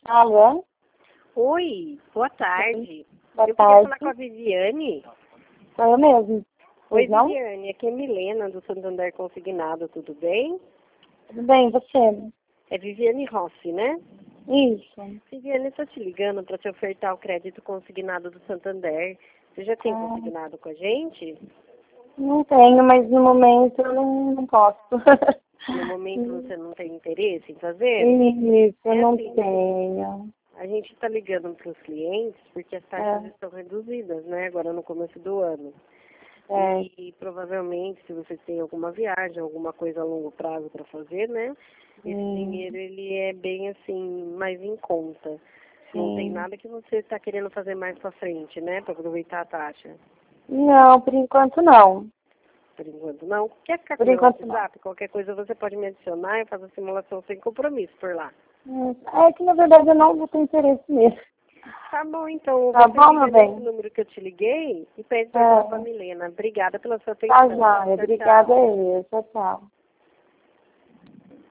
Alô? Oi, boa tarde. Boa Eu queria tarde. falar com a Viviane. Sou eu mesmo. Oi, Pois não? Viviane, aqui é Milena, do Santander Consignado, tudo bem? Tudo bem, você? É Viviane Rossi, né? Isso. Viviane, estou te ligando para te ofertar o crédito consignado do Santander. Você já tem Ah, consignado com a gente? não tenho, mas no momento eu não posso. No momento você não tem interesse em fazer? Isso, eu É não assim, tenho. a gente está ligando para os clientes porque as taxas estão reduzidas, né? Agora no começo do ano. É, E provavelmente, se você tem alguma viagem, alguma coisa a longo prazo para fazer, né? Esse sim, dinheiro ele é bem assim, mais em conta. Não tem sim. nada que você está querendo fazer mais para frente, né? Para aproveitar a taxa. Não, por enquanto não. Por enquanto não. Quer ficar com Por o meu enquanto não. WhatsApp? Qualquer coisa você pode me adicionar e fazer a simulação sem compromisso por lá. É que na verdade eu não vou ter interesse mesmo. Tá bom, então Tá você bom, meu liga nesse bem? número que eu te liguei e pede para falar com a É, Milena. Obrigada pela sua tá atenção. joia. Tchau, Obrigada tchau. aí. Tchau, tchau.